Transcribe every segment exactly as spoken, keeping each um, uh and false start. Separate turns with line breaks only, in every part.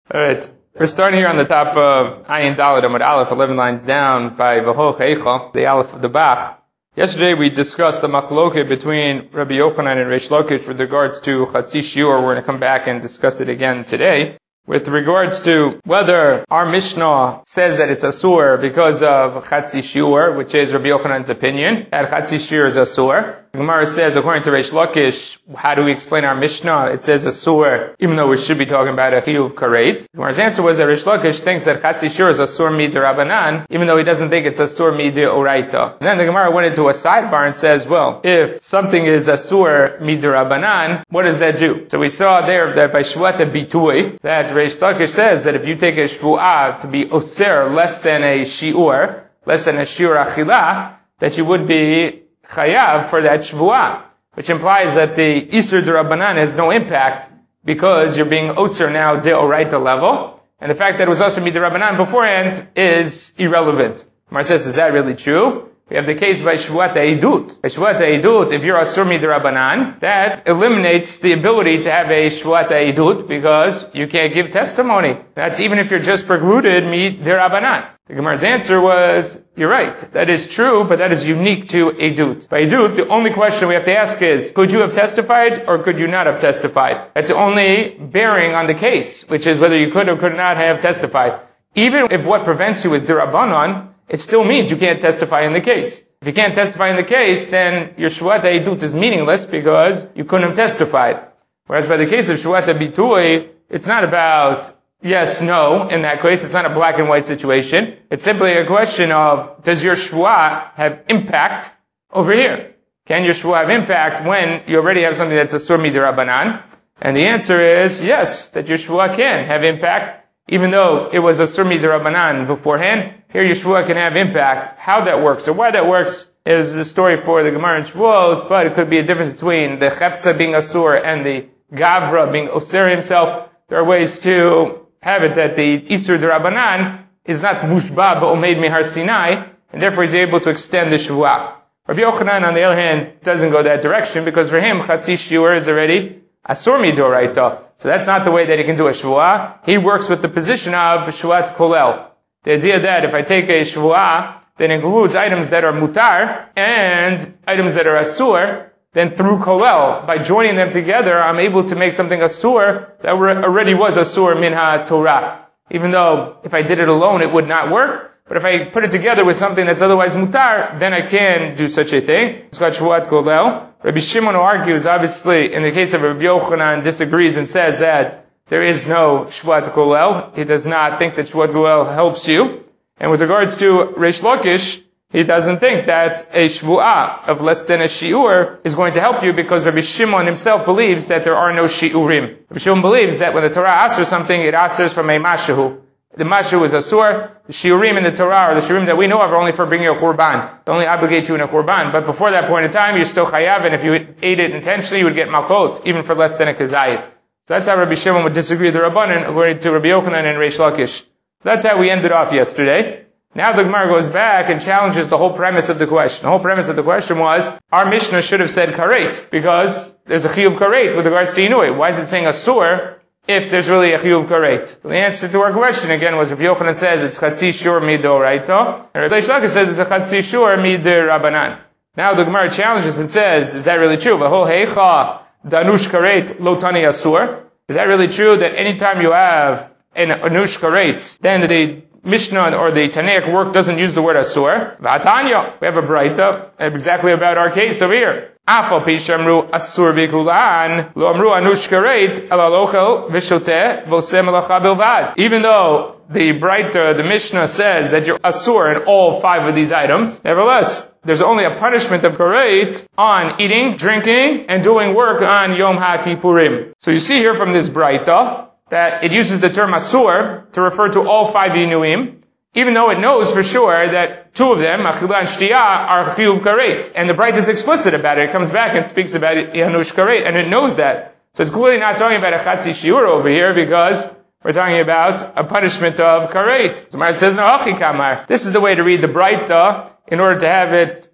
Alright, we're starting here on the top of Ayin Dalet Amud Aleph, eleven lines down by V'hoch Eicha, the Aleph of the Bach. Yesterday we discussed the machloke between Rabbi Yochanan and Reish Lakish with regards to Chatzi Shiur. We're going to come back and discuss it again today. With regards to whether our Mishnah says that it's Asur because of Chatzi Shiur, which is Rabbi Yochanan's opinion, that Chatzi Shiur is Asur. The Gemara says, according to Reish Lakish, how do we explain our Mishnah? It says Asur, even though we should be talking about a Chiyuv Karet. The Gemara's answer was that Reish Lakish thinks that Chatzi Shiur is Asur Mid Rabbanan, even though he doesn't think it's Asur Mid Oraita. And then the Gemara went into a sidebar and says, well, if something is Asur Mid Rabbanan, what does that do? So we saw there that by Shvuata Bitui, that Reish Lakish says that if you take a Shvu'ah to be Oser less than a Shi'ur, less than a Shi'ur Achilah, that you would be Chayav for that Shvu'ah, which implies that the Isur D'Rabbanan has no impact because you're being Oser now De'oraita level, and the fact that it was Oser D'Rabbanan beforehand is irrelevant. Mar says, is that really true? We have the case by Shvuat Eidut. By Shvuat Eidut, if you're Asur D'Rabbanan, that eliminates the ability to have a Shvuat Eidut because you can't give testimony. That's even if you're just precluded D'Rabbanan. The Gemara's answer was, you're right, that is true, but that is unique to Eidut. By Eidut, the only question we have to ask is, could you have testified or could you not have testified? That's the only bearing on the case, which is whether you could or could not have testified. Even if what prevents you is D'Rabbanan, it still means you can't testify in the case. If you can't testify in the case, then your Shvuat Eidut is meaningless because you couldn't have testified. Whereas by the case of Shvuat Bitui, it's not about yes, no, in that case. It's not a black and white situation. It's simply a question of, does your Shvuah have impact over here? Can your Shvuah have impact when you already have something that's Asur D'Rabbanan? And the answer is yes, that your Shvuah can have impact, even though it was Asur D'Rabbanan beforehand. Here your Shvuah can have impact. How that works, or why that works, is the story for the Gemara in Shavuot, but it could be a difference between the Cheptza being Asur and the Gavra being Osir himself. There are ways to have it that the Isur D'Rabbanan is not Mushba V'Omeid Mihar Sinai, and therefore he's able to extend the Shvuah. Rabbi Yochanan, on the other hand, doesn't go that direction, because for him, Chatzi Shiur is already Asur Midoraita. So that's not the way that he can do a Shvuah. He works with the position of Shvuat Kolel. The idea that if I take a Shvuah that includes items that are Mutar and items that are Asur, then through Kolel, by joining them together, I'm able to make something Asur that already was Asur Minha Torah. Even though if I did it alone, it would not work. But if I put it together with something that's otherwise Mutar, then I can do such a thing. It's called Shvuat Kolel. Rabbi Shimon argues, obviously, in the case of Rabbi Yochanan, disagrees and says that there is no Shvuat Kolel. He does not think that Shvuat Kolel helps you. And with regards to Reish Lakish, he doesn't think that a Shvu'ah of less than a Shi'ur is going to help you because Rabbi Shimon himself believes that there are no Shi'urim. Rabbi Shimon believes that when the Torah asks for something, it asks from a Mashahu. The Mashahu is Asur. The Shi'urim in the Torah, or the Shi'urim that we know of, are only for bringing a Qurban. They only obligate you in a Qurban. But before that point in time, you're still Chayav, and if you ate it intentionally, you would get Malkot, even for less than a Kazayit. So that's how Rabbi Shimon would disagree with the Rabbanan, according to Rabbi Yochanan and Reish Lakish. So that's how we ended off yesterday. Now the Gemara goes back and challenges the whole premise of the question. The whole premise of the question was, our Mishnah should have said Karet, because there's a Chiyuv Karet with regards to Inui. Why is it saying Asur if there's really a Chiyuv Karet? The answer to our question again was, Rabbi Yochanan says it's Chatzi Shiur Midoraita, and Rabbi Reish Lakish says it's a Chatzi Shiur Midrabanan. Now the Gemara challenges and says, is that really true? V'ho heicha danush Karet lo tani Asur. Is that really true that anytime you have an anush Karet, then the Mishnah or the Tanaic work doesn't use the word Asur? V'atanya, we have a Braita exactly about our case over here. Afal pi shamru Asur bikulan, lo amru anush Karet, ala lochel v'shoteh v'oseh melacha bilvad. Even though the Braita, the Mishnah says that you're Asur in all five of these items, nevertheless, there's only a punishment of Karet on eating, drinking, and doing work on Yom HaKippurim. So you see here from this Braita that it uses the term Asur to refer to all five Yinuim, even though it knows for sure that two of them, Achila and Shtiyah, are Chiyuv Karet. And the Braita is explicit about it. It comes back and speaks about Yanush Karet, and it knows that. So it's clearly not talking about a Chatzi Shiur over here, because we're talking about a punishment of Karet. So Mar says, no, Achi Kamar. This is the way to read the Braita in order to have it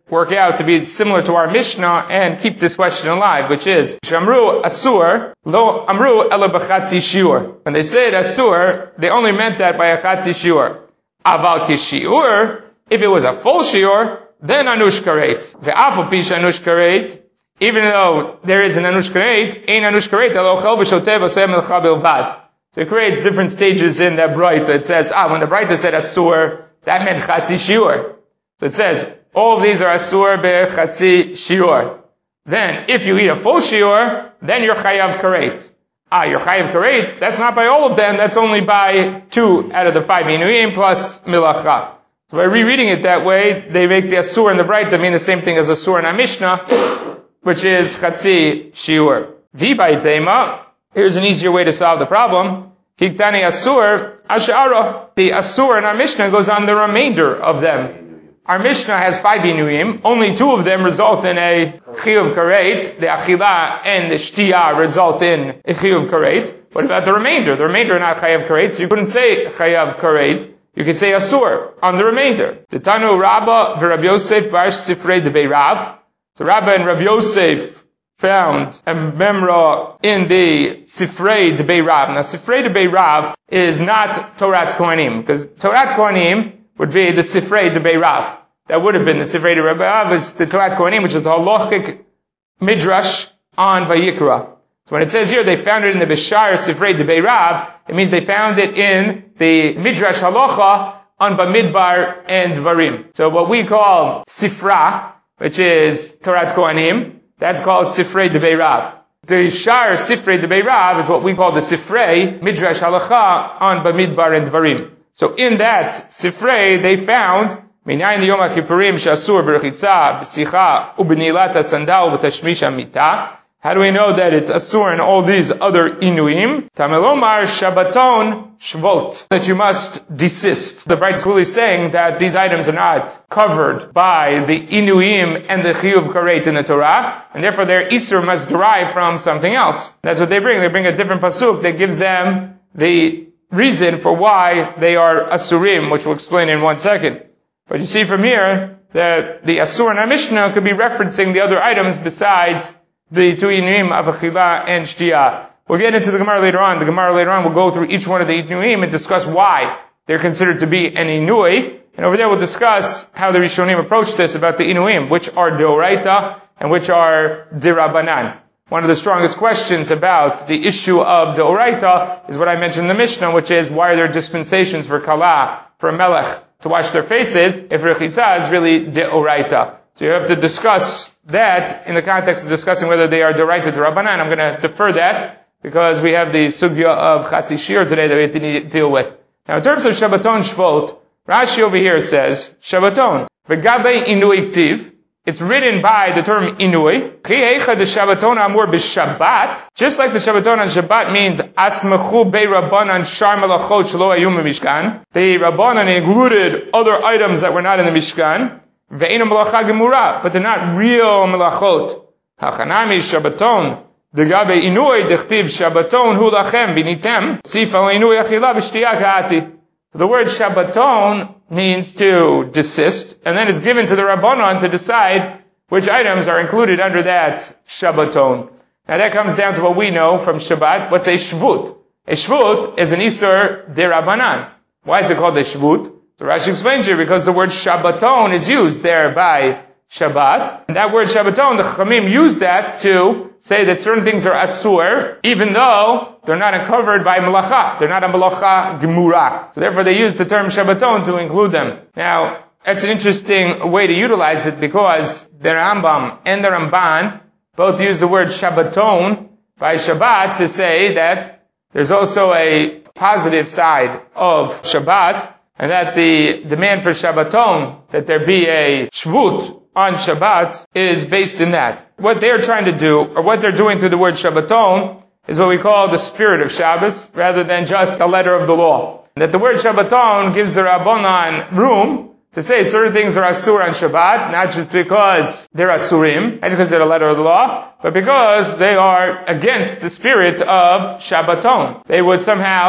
work out to be similar to our Mishnah and keep this question alive, which is, Shamru Asur, Lo Amru Ela B'chatzi Shiur. When they said Asur, they only meant that by a Chatzi Shiur. Aval Kishiur, if it was a full Shiur, then Anush Karet. Ve'afal Pish Anush Karet, even though there is an Anush Karet, Ein Anush Karet, Elo Chel V'Shotev Oseh Melcha Bilvad. So it creates different stages in that Braita. It says, ah, when the Braita said Asur, that meant Chatzi Shiur. So it says, all of these are Asur Be'chatzi Shiur. Then, if you eat a full Shiur, then you're Chayav Karet. Ah, you're Chayav Karet, that's not by all of them, that's only by two out of the five Inuim plus Milacha. So by rereading it that way, they make the Asur and the Braita mean the same thing as Asur in our Mishnah, which is Chatzi Shiur. V'baitema, here's an easier way to solve the problem. Kiktani Asur, Ash'ara. The Asur in our Mishnah goes on the remainder of them. Our Mishnah has five Inuim. Only two of them result in a Chiyuv Karet. The Achila and the Shtiyah result in a Chiyuv Karet. What about the remainder? The remainder are not Chayav Karet, so you couldn't say Chayav Karet. You could say Asur on the remainder. The Tanu Rabba v'Rab Yosef Barsh Sifrei Debei Rav. So Rabba and Rab Yosef found a memra in the Sifrei Debei Rav. Now Sifrei Debei Rav is not Torat Kohanim, because Torat Kohanim would be the Sifrei Debei Rav. That would have been the Sifrei Debei Rav, is the Torat Kohanim, which is the halachic midrash on Vayikra. So when it says here they found it in the Bishar Sifrei Debei Rav, it means they found it in the midrash halacha on Bamidbar and Dvarim. So what we call Sifra, which is Torat Kohanim, that's called Sifrei Debei Rav. The Shar Sifrei Debei Rav is what we call the Sifrei Midrash Halacha on Bamidbar and Dvarim. So in that Sifrei, they found Minayin Yom HaKippurim Shasur B'Rechitza B'Sicha U'B'Nilat HaSandal U'Tashmish HaMita. How do we know that it's Asur and all these other Inuim? Tamelomar Shabbaton Shvot. That you must desist. The Braita is clearly saying that these items are not covered by the Inuim and the Chiyuv Karet in the Torah, and therefore their Isur must derive from something else. That's what they bring. They bring a different pasuk that gives them the reason for why they are Asurim, which we'll explain in one second. But you see from here that the Asur in our Mishnah could be referencing the other items besides the two Inuim of Achila and Shtiyah. We'll get into the Gemara later on. The Gemara later on will go through each one of the Inuim and discuss why they're considered to be an Inui. And over there we'll discuss how the Rishonim approach this about the Inuim, which are Deoraita and which are Dirabanan. One of the strongest questions about the issue of Deoraita is what I mentioned in the Mishnah, which is why are there dispensations for Kala, for Melech, to wash their faces, if Rechitza is really Deoraita. So you have to discuss that in the context of discussing whether they are Deoraita Dirabanan. I'm going to defer that because we have the sugya of Chatzi Shiur today that we have to deal with. Now in terms of Shabbaton Shvot, Rashi over here says, Shabbaton, V'gabei Inui Ktiv, it's written by the term Inui. Chi'echa de Shabbaton amur b'Shabbat. Just like the Shabbaton on Shabbat means Asmechu bei Rabbanan shar melachot shelo hayu b'Mishkan. The Rabbanan included other items that were not in the Mishkan. Ve'enu melacha gemura, but they're not real melachot. Hachanami Shabbaton. Degabe Inui dechtiv Shabbaton hu lachem b'nitem. Sifa Inui achila v'shtiyah ka'ati. The word Shabbaton means to desist, and then it's given to the Rabbanon to decide which items are included under that Shabbaton. Now that comes down to what we know from Shabbat. What's a Shvut? A Shvut is an Isur de Rabbanan. Why is it called a Shvut? So Rashi explains here because the word Shabbaton is used there by Shabbat. And that word Shabbaton, the Chachamim used that to say that certain things are Asur, even though they're not covered by Melacha. They're not a Melacha Gemura. So therefore they use the term Shabbaton to include them. Now, that's an interesting way to utilize it because the Rambam and the Ramban both use the word Shabbaton by Shabbat to say that there's also a positive side of Shabbat, and that the demand for Shabbaton, that there be a Shvut on Shabbat, is based in that. What they're trying to do, or what they're doing through the word Shabbaton, is what we call the spirit of Shabbos, rather than just the letter of the law. That the word Shabbaton gives the Rabbanan room to say certain things are Asur on Shabbat, not just because they're Asurim, not just because they're the letter of the law, but because they are against the spirit of Shabbaton. They would somehow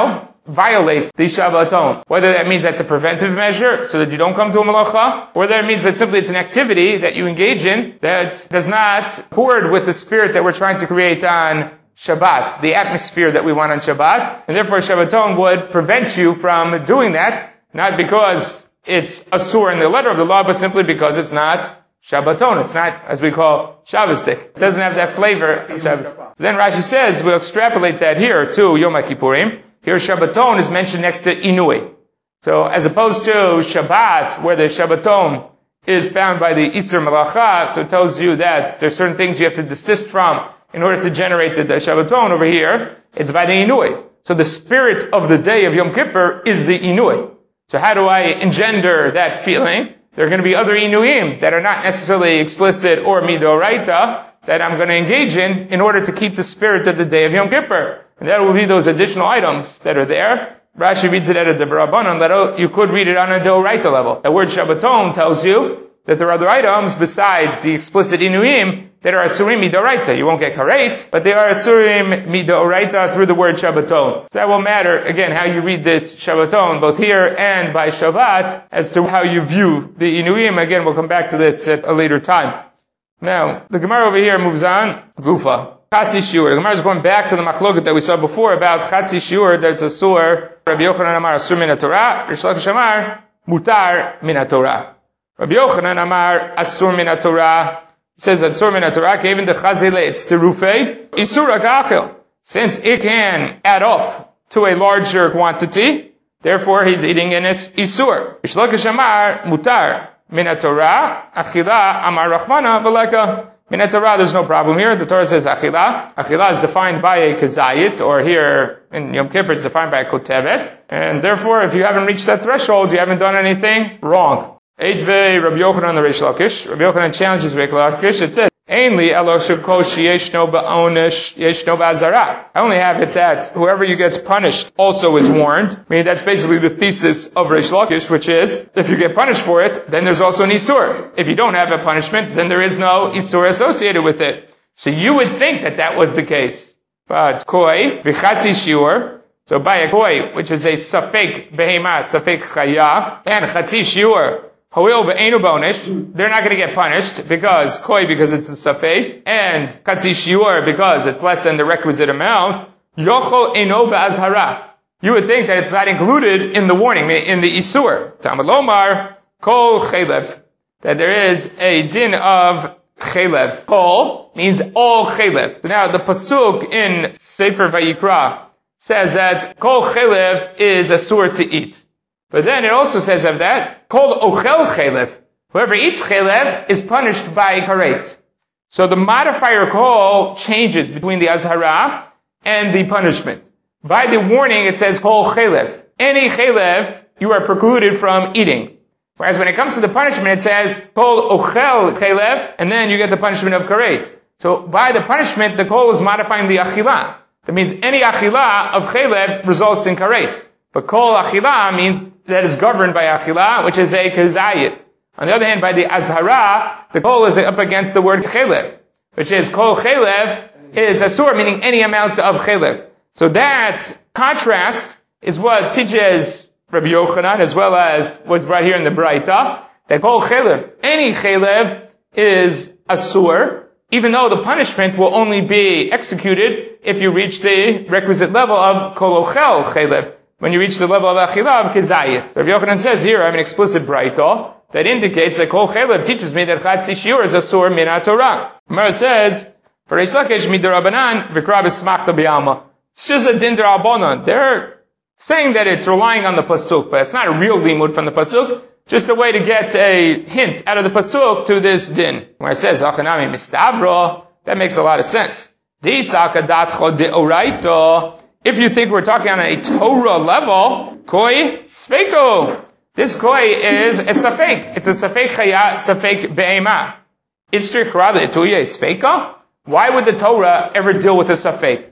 violate the Shabbaton. Whether that means that's a preventive measure, so that you don't come to a malacha, or that means that simply it's an activity that you engage in that does not accord with the spirit that we're trying to create on Shabbat, the atmosphere that we want on Shabbat, and therefore Shabbaton would prevent you from doing that, not because it's asur in the letter of the law, but simply because it's not Shabbaton. It's not, as we call, Shabbosdik. It doesn't have that flavor of Shabbos. So then Rashi says, we'll extrapolate that here to Yom HaKippurim. Here Shabbaton is mentioned next to Inui. So as opposed to Shabbat, where the Shabbaton is found by the Isser Malacha, so it tells you that there's certain things you have to desist from in order to generate the, the Shabbaton. Over here, it's by the Inui. So the spirit of the day of Yom Kippur is the Inui. So how do I engender that feeling? There are going to be other Inuim that are not necessarily explicit or Midoraita that I'm going to engage in in order to keep the spirit of the day of Yom Kippur. And that will be those additional items that are there. Rashi reads it at a Debrabanan, that you could read it on a Deoraita level. The word Shabbaton tells you that there are other items besides the explicit Inuim that are Asurim Midoraita. You won't get Karet, but they are Asurim Midoraita through the word Shabbaton. So that will matter, again, how you read this Shabbaton, both here and by Shabbat, as to how you view the Inuim. Again, we'll come back to this at a later time. Now, the Gemara over here moves on. Gufa. Chatzi Shiur. The Gemara is going back to the machloket that we saw before about Chatzi Shiur. There's a sur. Rabbi Yochanan Amar Asur Min HaTorah. Rish Lakish Amar Mutar Min HaTorah. Rabbi Yochanan Amar Asur Min HaTorah. He says that Asur Min HaTorah came in the Chazile. It's the Rufei. Isur HaKachel. Since it can add up to a larger quantity, therefore he's eating in his Isur. Rish Lakish Amar Mutar Min HaTorah. Achila Amar Rachmana V'leka. Min HaTorah, there's no problem here. The Torah says Achila. Achila is defined by a Kezayit, or here in Yom Kippur it's defined by a Kotevet. And therefore, if you haven't reached that threshold, you haven't done anything wrong. Eitvei Rabbi Yochanan the Reish Lakish. Rabbi Yochanan challenges Reish Lakish. It says, Ainli elo shekosh yeshno ba'onish yeshno ba'azara. I only have it that whoever you gets punished also is warned. I mean, that's basically the thesis of Reish Lakish, which is, if you get punished for it, then there's also an isur. If you don't have a punishment, then there is no isur associated with it. So you would think that that was the case. But koi, v'chatzi shiur, so by a koi, which is a safek behema, safek chaya, and chatzi shiur, Hoil ve'enu bonish, they're not going to get punished because koi, because it's a safek, and katzi shiur, because it's less than the requisite amount. Yochol eno ba'azhara. You would think that it's not included in the warning, in the isur. Talmud lomar kol chelev, that there is a din of chelev. Kol means all chelev. So now the pasuk in Sefer Vayikra says that kol chelev is asur to eat. But then it also says of that, called ochel chelev. Whoever eats chelev is punished by karet. So the modifier kol changes between the azhara and the punishment. By the warning, it says kol chelev. Any chelev, you are precluded from eating. Whereas when it comes to the punishment, it says kol ochel chelev, and then you get the punishment of karet. So by the punishment, the kol is modifying the achila. That means any achila of chelev results in karet. But kol achila means that is governed by achila, which is a kezayit. On the other hand, by the azhara, the kol is up against the word chelev, which is kol chelev is asur, meaning any amount of chelev. So that contrast is what teaches Rabbi Yochanan, as well as what's brought here in the Braita, that kol chelev, any chelev is asur, even though the punishment will only be executed if you reach the requisite level of kol ochel chelev. When you reach the level of achila of kezayit. Rabbi Yochanan says here, I have an explicit braita that indicates that kol chelev teaches me that chatzi shiur is asur min haTorah. Gemara says, for Reish Lakish midirabanan v'kra b'smachta b'alma. It's just a din d'Rabbanan. They're saying that it's relying on the pasuk, but it's not a real limud from the pasuk. Just a way to get a hint out of the pasuk to this din. Where it says achanami mistavro, that makes a lot of sense. Disaka datcho deoraito. If you think we're talking on a Torah level, koi sfeiko. This koi is a safek. It's a safek chaya, safek be'ema. It's strikrada etuya sfeika. Why would the Torah ever deal with a safek?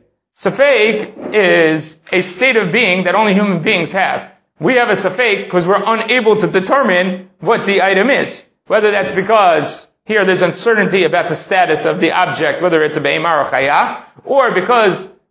Safek is a state of being that only human beings have. We have a safek because we're unable to determine what the item is. Whether that's because here there's uncertainty about the status of the object, whether it's a be'ema or chaya, or because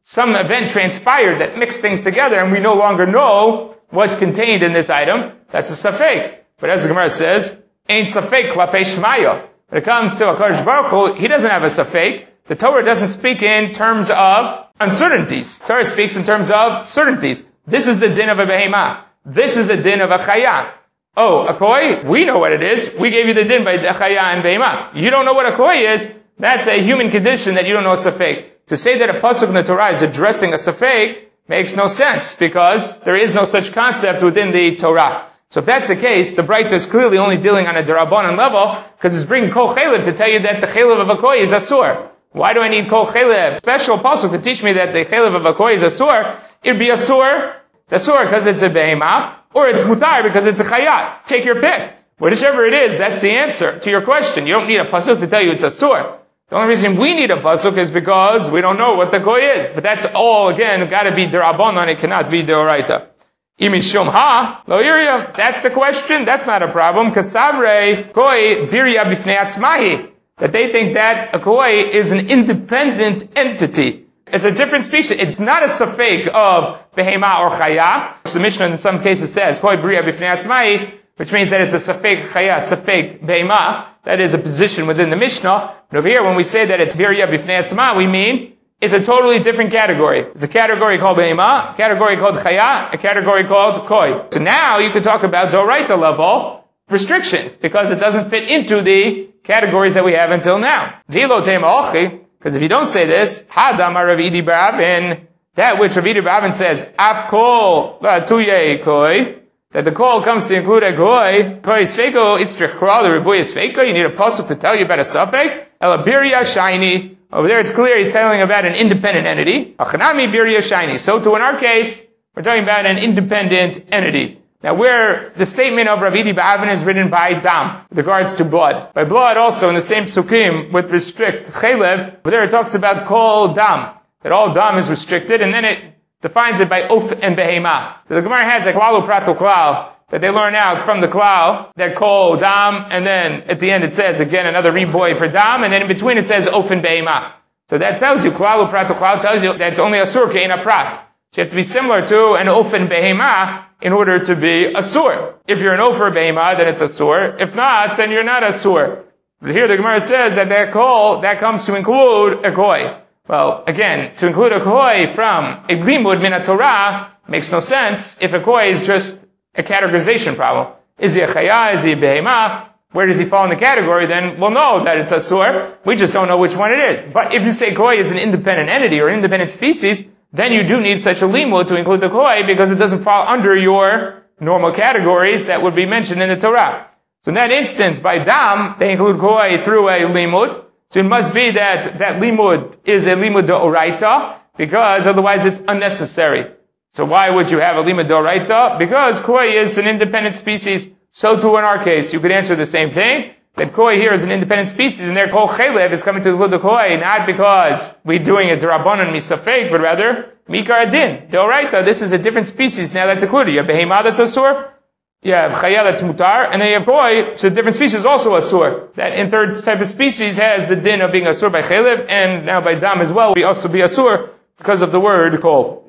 some event transpired that mixed things together and we no longer know what's contained in this item, that's a safek. But as the Gemara says, ain't safek klapei shmaya. When it comes to HaKadosh Baruch Hu, he doesn't have a safek. The Torah doesn't speak in terms of uncertainties. The Torah speaks in terms of certainties. This is the din of a behemah. This is a din of a chaya. Oh, a koi? We know what it is. We gave you the din by the chaya and behemah. You don't know what a koi is? That's a human condition that you don't know a safek. To say that a pasuk in the Torah is addressing a safek makes no sense, because there is no such concept within the Torah. So if that's the case, the Braita is clearly only dealing on a Darabanan level, because it's bringing Kol Chelev to tell you that the Chelev of a koi is Asur. Why do I need Kol Chelev? Special pasuk to teach me that the Chelev of a koi is Asur. It'd be Asur. It's Asur because it's a Behemah, or it's Mutar because it's a Chayat. Take your pick. Whichever it is, that's the answer to your question. You don't need a pasuk to tell you it's Asur. The only reason we need a pasuk is because we don't know what the koi is. But that's all, again, gotta be Darabanan, it cannot be Deoraita. Imishum ha, lo iria. That's the question. That's not a problem. Kasabre koi birya bifnei atzmahi. That they think that a koi is an independent entity. It's a different species. It's not a safek of behema or chaya. So the Mishnah in some cases says koi birya bifnei atzmahi, which means that it's a safek chaya, safek behema. That is a position within the Mishnah. But over here, when we say that it's birya bifnei atzma, we mean it's a totally different category. There's a category called behema, a category called chaya, a category called koi. So now you could talk about doraita level restrictions, because it doesn't fit into the categories that we have until now. Because if you don't say this, hadam Rav Idi bar Avin, that which Rav Idi bar Avin says, af kol tuye koi, that the call comes to include a koi, koi sveiko itzrich kral, the ribuya sveiko, you need a pasuk to tell you about a safek, elabiria shiny. Over there it's clear he's telling about an independent entity. Achanami birya shiny. So too in our case, we're talking about an independent entity. Now where the statement of Rav Idi bar Avin is written by dam, with regards to blood. By blood also in the same psukim with restrict chelev, but there it talks about kol dam, that all dam is restricted, and then it defines it by uf and behema. So the Gemara has a klalu prato klal, that they learn out from the klal, that kol dam, and then at the end it says again another reboy for dam, and then in between it says of and behema. So that tells you, klalu prato klal tells you that it's only asur ke'in a prat. So you have to be similar to an of and behema in order to be asur. If you're an of or behema, then it's asur. If not, then you're not asur. But here the Gemara says that that kol, that comes to include a koi. Well, again, to include a koi from a limud min Torah makes no sense if a koi is just a categorization problem. Is he a chaya? Is he a behema? Where does he fall in the category? Then we'll know that it's asur. We just don't know which one it is. But if you say koi is an independent entity or independent species, then you do need such a limud to include the koi, because it doesn't fall under your normal categories that would be mentioned in the Torah. So in that instance, by dam, they include koi through a limud. So it must be that that limud is a limud d'oraita, because otherwise it's unnecessary. So why would you have a limud d'oraita? Because koi is an independent species. So too in our case, you could answer the same thing, that koi here is an independent species, and their kol chelev is coming to include the koi, not because we're doing a d'rabanan misafek, but rather mikar adin, d'oraita. This is a different species now that's included. You have behema that's asur, you have chaya that's mutar, and then you have koi, so a different species also asur. That in third type of species has the din of being asur by chelev, and now by dam as well, we also be asur because of the word kol.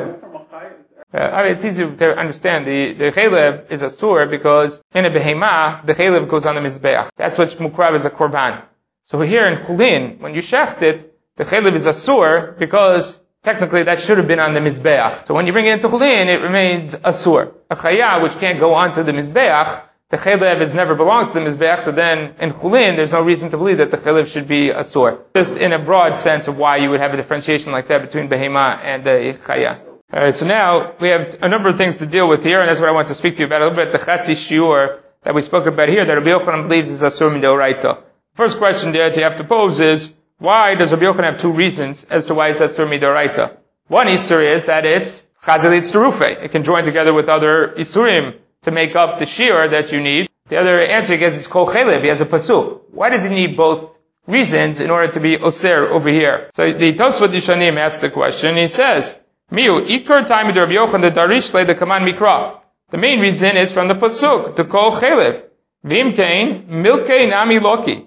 Uh, I mean, it's easy to understand. The, the chelev is asur because in a behema, the chelev goes on the mizbeach. That's what mukrav is a korban. So here in chulin, when you shecht it, the chelev is asur because technically that should have been on the mizbeach. So when you bring it into chulin, it remains asur. A chaya, which can't go onto the mizbeach, the chelev is never belongs to the mizbeach, so then in chulin, there's no reason to believe that the chelev should be asur. Just in a broad sense of why you would have a differentiation like that between behema and the chaya. Alright, so now we have a number of things to deal with here, and that's what I want to speak to you about a little bit, the chatzi shiur that we spoke about here, that Rabbi Yochanan believes is asur min deoraita. First question that you have to pose is, why does Rabbi Yochanan have two reasons as to why it's asur min deoraita? One isur is that it's chazal itzterufe. It can join together with other isurim to make up the shiur that you need. The other answer he gets is kol chelev. He has a pasuk. Why does he need both reasons in order to be oser over here? So the Tosfot Yishanim asked the question, he says, Miu, ikar time with Rabbi Yochanan the darish le the kaman mikra. The main reason is from the pasuk to kol chelev. Vim kain milkei nami loki.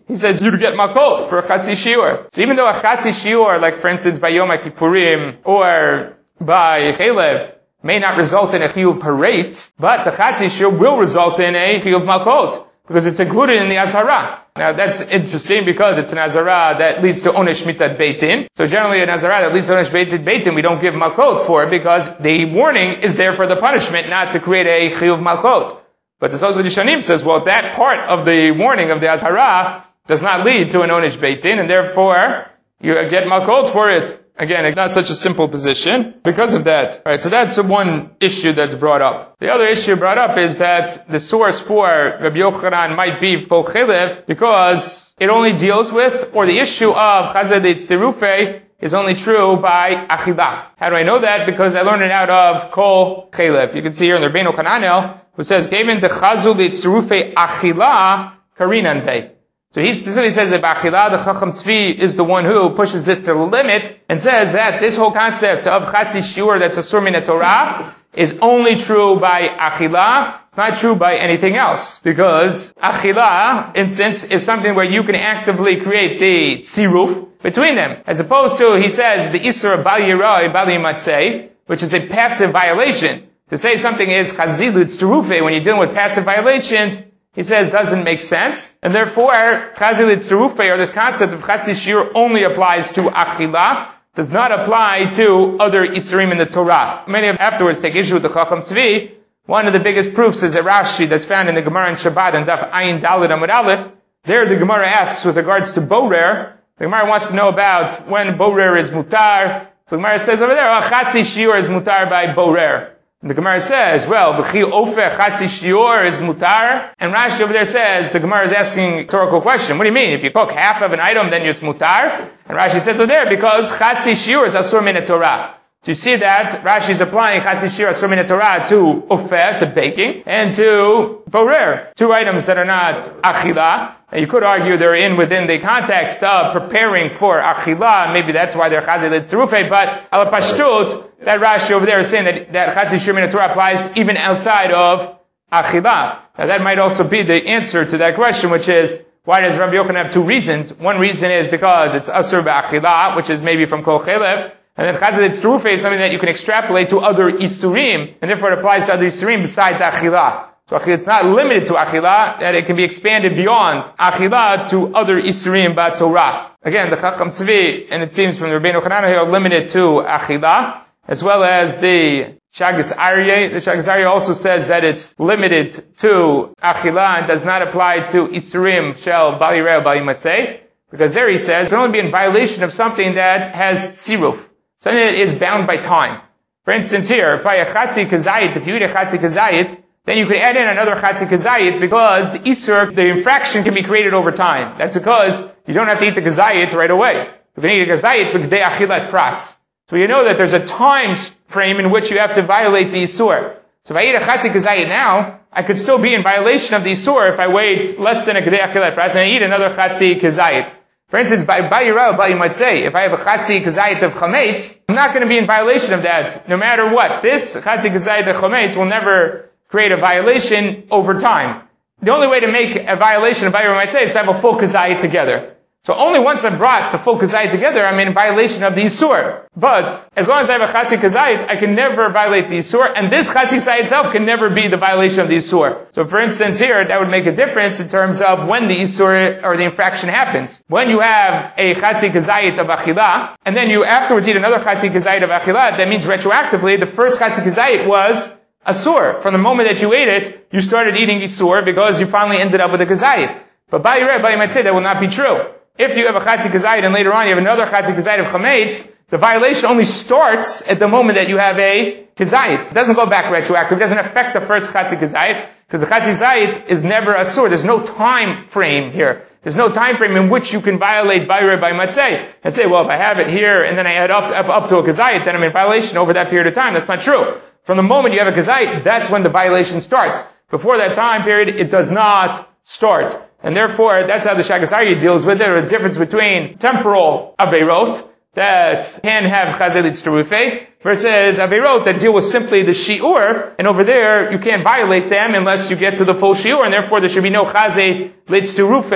he says you'd get makot for a chatzi shiur. So even though a chatzi shiur, like for instance by Yom Kippurim or by Chelev, may not result in a chiyuv hareit, but the chatzi shiur will result in a chiyuv makot, because it's included in the azhara. Now that's interesting because it's an azhara that leads to onesh mitat beitin. So generally an azhara that leads to onesh mitat beitin, we don't give makot for it because the warning is there for the punishment, not to create a chiyuv makot. But the Tosfot Yishanim says, well, that part of the warning of the azhara does not lead to an onesh beitin, and therefore you get makot for it. Again, it's not such a simple position because of that. Alright, so that's the one issue that's brought up. The other issue brought up is that the source for Rabbi Yochanan might be Kol Chelev because it only deals with, or the issue of Chazal Tzterufe is only true by Achila. How do I know that? Because I learned it out of Kol Chelev. You can see here in the Rabbeinu Hananel, who says, Gavin de Chazal Tzterufe Achila Karinan Bey. So he specifically says that B'achila, the Chacham Tzvi is the one who pushes this to the limit and says that this whole concept of Chatzi Shiur that's Asur Min Torah is only true by Achila. It's not true by anything else. Because Achila, instance, is something where you can actively create the tziruf between them. As opposed to, he says, the Isra Bal Yirah Bal Yimatzeh, which is a passive violation. To say something is Chazilut Tzterufe when you're dealing with passive violations, he says doesn't make sense, and therefore Chazil Tzterufe, or this concept of Chatzi Shiur, only applies to Achila, does not apply to other Isurim in the Torah. Many of afterwards take issue with the Chacham Tzvi. One of the biggest proofs is a Rashi that's found in the Gemara in Shabbat and Daf Ayin Daled Amud Aleph. There the Gemara asks with regards to Borer. The Gemara wants to know about when Borer is mutar. So the Gemara says over there, oh, Chatzi Shiur is mutar by Borer. And the Gemara says, well, v'chi ofeh chatzi shiur is mutar. And Rashi over there says, the Gemara is asking a rhetorical question. What do you mean? If you cook half of an item, then it's mutar? And Rashi says over there, because chatzi shiur is asur min Torah. So you see that Rashi is applying chatzi shiur asur min Torah to ofeh, to baking, and to borer, two items that are not achila. And you could argue they're in within the context of preparing for achila. Maybe that's why they're chazil tzterufe, but ala pashtut, that Rashi over there is saying that, that Chatzi Shiur Min Torah applies even outside of Achila. Now that might also be the answer to that question, which is, why does Rabbi Yochanan have two reasons? One reason is because it's Asur B'Achila, which is maybe from Kol Chelev, and then Chazal Tzterufe is something that you can extrapolate to other Isurim, and therefore it applies to other Isurim besides Achila. So it's not limited to Achila, that it can be expanded beyond Achila to other Isurim B'Torah. Again, the Chacham Tzvi, and it seems from the Rabbeinu Hananel here, are limited to Achila, as well as the Shagas Aryeh. The Shagas Aryeh also says that it's limited to Achila and does not apply to Isurim Shel Bal Yireh Bal Yimatzeh, because there he says it can only be in violation of something that has tziruf, something that is bound by time. For instance here, by a Chatzi Kazayit, if you eat a Chatzi Kazayit, then you could add in another Chatzi Kazayit because the Isur, the infraction can be created over time. That's because you don't have to eat the Kazayit right away. You can eat a Kazayit b'kdei Achilat Pras. So you know that there's a time frame in which you have to violate the Isur. So if I eat a Chatzi Kazayit now, I could still be in violation of the Isur if I wait less than a K'dei Achilat Pras and I eat another Chatzi Kazayit. For instance, by Bayirah, Bay might say, if I have a Chatzi Kazayit of Chametz, I'm not going to be in violation of that, no matter what. This Chatzi Kazayit of Chametz will never create a violation over time. The only way to make a violation of Bayirah might say is to have a full Kazayit together. So only once I've brought the full Kazayit together, I'm in violation of the Yisur. But, as long as I have a Chatzi Kazayit, I can never violate the Yisur, and this Chatzi Kazayit itself can never be the violation of the Yisur. So for instance here, that would make a difference in terms of when the Yisur, or the infraction happens. When you have a Chatzi Kazayit of Achila, and then you afterwards eat another Chatzi Kazayit of Achila, that means retroactively, the first Chatzi Kazayit was Asur. From the moment that you ate it, you started eating Yisur because you finally ended up with a Kazayit. But by your Rebbe, you might say that will not be true. If you have a Chatzi Kazayit and later on you have another Chatzi Kazayit of Chametz, the violation only starts at the moment that you have a Kazayit. It doesn't go back retroactive. It doesn't affect the first Chatzi Kazayit, because the Chatzi Kazayit is never Asur. There's no time frame here. There's no time frame in which you can violate Bayre by Matzeh and say, well, if I have it here and then I add up, up, up to a Kazayit, then I'm in violation over that period of time. That's not true. From the moment you have a Kazayit, that's when the violation starts. Before that time period, it does not start. And therefore, that's how the Shagas Aryeh deals with it. There's a difference between temporal Aveirot that can have Chazal Tzterufe versus Aveirot that deal with simply the Shi'ur, and over there, you can't violate them unless you get to the full Shi'ur, and therefore there should be no Chazal Tzterufe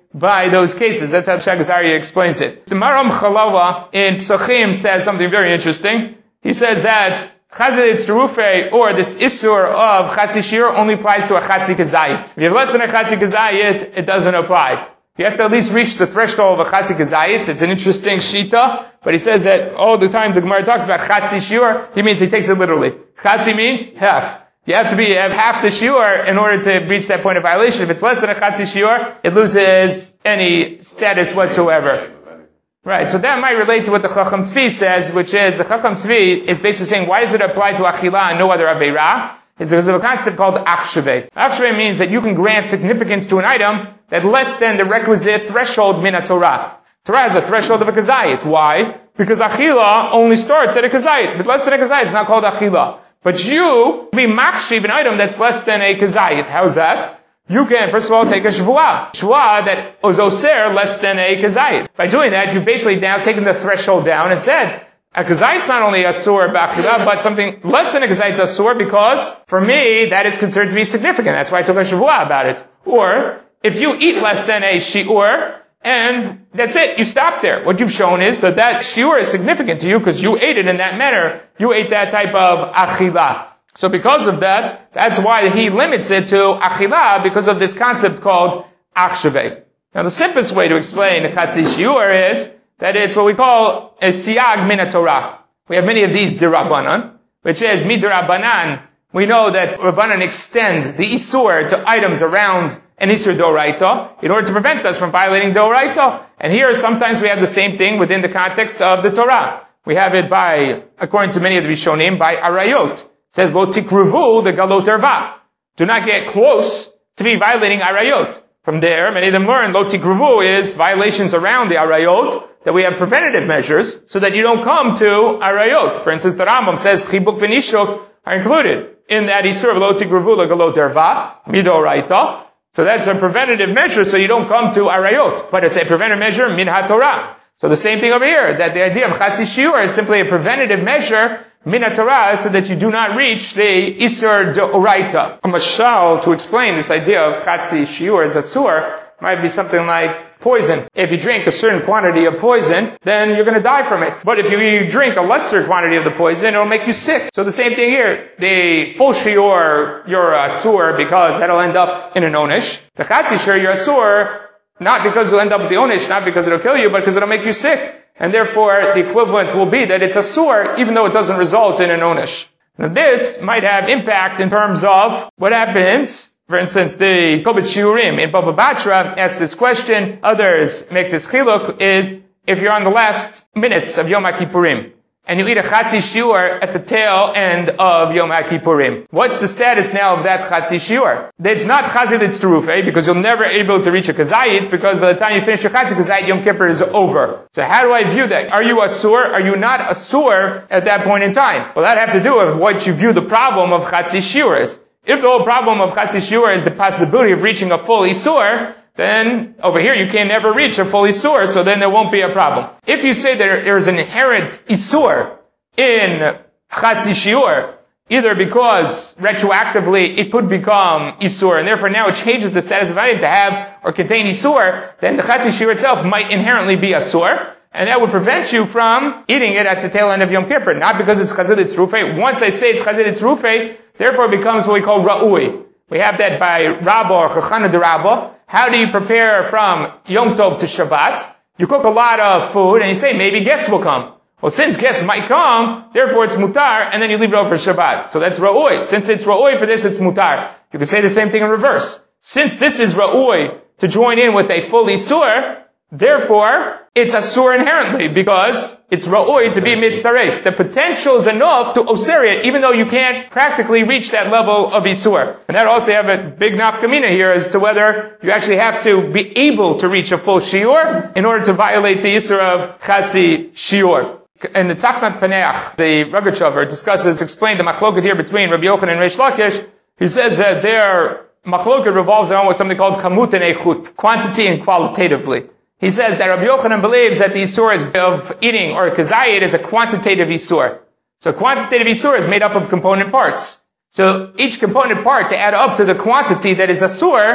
by those cases. That's how Shagazariya explains it. The Maram Chalawa in Psachim says something very interesting. He says that Chazal Tzrufe, or this Isur of Chatzi Shiur, only applies to a Chatzi Kazayit. If you have less than a Chatzi Kazayit, it doesn't apply. You have to at least reach the threshold of a Chatzi Kazayit. It's an interesting Shita, but he says that all the time the Gemara talks about Chatzi Shiur, he means he takes it literally. Chatzi means half. You have to be, have half the shiur in order to reach that point of violation. If it's less than a Chatzi Shiur, it loses any status whatsoever. Right, so that might relate to what the Chacham Tzvi says, which is, the Chacham Tzvi is basically saying, why does it apply to Achila and no other Aveira? It's because of a concept called Achshave. Achshave means that you can grant significance to an item that less than the requisite threshold min Torah. Torah has a threshold of a Kazayit. Why? Because Achila only starts at a Kazayit. But less than a Kazayit, it's not called Achila. But you be machshiv an item that's less than a Kazayit. How's that? You can, first of all, take a shvuah. Shvuah that is oser less than a kazayit. By doing that, you've basically now taken the threshold down and said, a kazayit's not only asur b'achila, but something less than a kazayit's asur because, for me, that is considered to be significant. That's why I took a shvuah about it. Or, if you eat less than a shi'ur, and that's it, you stop there. What you've shown is that that shi'ur is significant to you because you ate it in that manner. You ate that type of achila. So because of that, that's why he limits it to achila, because of this concept called achshaveh. Now the simplest way to explain the Chatzi Shiur is that it's what we call a siyag min Torah. We have many of these dirabanan, which is midrabanan. We know that Rabbanan extend the isur to items around an isur doraita in order to prevent us from violating doraita. And here sometimes we have the same thing within the context of the Torah. We have it by, according to many of the Rishonim, by arayot. It says, Lo tikruvu the galot erva. Do not get close to be violating arayot. From there, many of them learn, Lo tikruvu is violations around the arayot, that we have preventative measures, so that you don't come to arayot. For instance, the Rambam says, Chibuk v'nishuk are included in that isur of Lo tikruvu the galot erva, midoraita. So that's a preventative measure, so you don't come to arayot. But it's a preventative measure, min ha-Torah. So the same thing over here, that the idea of Chatzi Shiur is simply a preventative measure, min ha-Torah, so that you do not reach the Isur D'Oraita. A mashal to explain this idea of Chatzi Shiur as asur might be something like poison. If you drink a certain quantity of poison, then you're going to die from it. But if you drink a lesser quantity of the poison, it'll make you sick. So the same thing here. The full shiur, you're asur because that'll end up in an onish. The Chatzi Shiur, you're asur not because you'll end up with the onish, not because it'll kill you, but because it'll make you sick. And therefore, the equivalent will be that it's a asur, even though it doesn't result in an onish. Now this might have impact in terms of what happens. For instance, the Kobet Shiurim in Baba Batra asks this question. Others make this chiluk, is if you're on the last minutes of Yom HaKippurim, and you eat a Chatzi Shiur at the tail end of Yom HaKippurim. What's the status now of that Chatzi Shiur? It's not Chazil Tzrufe, because you'll never be able to reach a Kazayit, because by the time you finish your Chatzi Kazayit, Yom Kippur is over. So how do I view that? Are you Asur? Are you not Asur at that point in time? Well, that have to do with what you view the problem of Chatzi Shiur is. If the whole problem of Chatzi Shiur is the possibility of reaching a full Isur, then over here you can never reach a full Isur, so then there won't be a problem. If you say that there is an inherent Isur in Chatzi Shiur, either because retroactively it could become Isur, and therefore now it changes the status of item to have or contain Isur, then the Chatzi Shiur itself might inherently be Asur, and that would prevent you from eating it at the tail end of Yom Kippur. Not because it's Chazil Tzrufe. Once I say it's Chazil Tzrufe, therefore it becomes what we call Ra'ui. We have that by Rabba or Chachana de Rabba. How do you prepare from Yom Tov to Shabbat? You cook a lot of food and you say, maybe guests will come. Well, since guests might come, therefore it's mutar, and then you leave it over for Shabbat. So that's Ra'ui. Since it's Ra'ui for this, it's mutar. You could say the same thing in reverse. Since this is Ra'ui to join in with a full Isur, therefore it's Asur inherently, because it's Ra'ui to be mitzaref. The potential is enough to oser it, even though you can't practically reach that level of Isur. And that also have a big nafkamina here as to whether you actually have to be able to reach a full shiur in order to violate the Isur of Chatzi Shiur. And the Tzachmat Paneach, the Rogatchover, discusses, to explain the machloket here between Rabbi Yochanan and Reish Lakish. He says that their machloket revolves around what's something called kamut and echut, quantity and qualitatively. He says that Rabbi Yochanan believes that the Isur of eating, or Kazayit, is a quantitative Isur. So quantitative Isur is made up of component parts. So each component part, to add up to the quantity that is Asur,